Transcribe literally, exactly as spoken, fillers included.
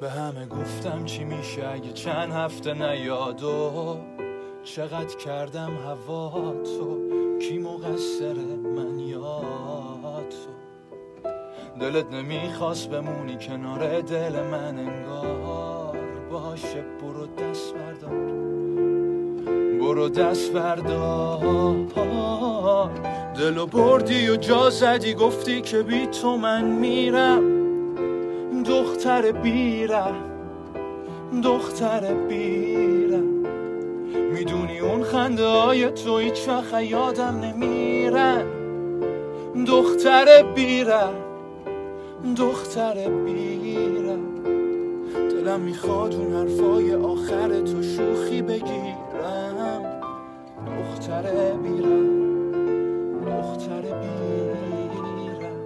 به همه گفتم چی میشه اگه چند هفته نیاد و چقدر کردم هوا تو، کی مقصره من یا تو؟ دلت نمیخواست بمونی کنار دل من انگار، باشه برو دست بردار، برو دست بردار. دلو بردی و جا زدی گفتی که بی تو من میرم، دختر بیرم دختر بیرم. میدونی اون خنده های تو هیچ وقت یادم نمیرن، دختر بیرم دختر بیرم. دلم میخواد اون حرفای آخر تو شوخی بگیرم، دختر بیرم.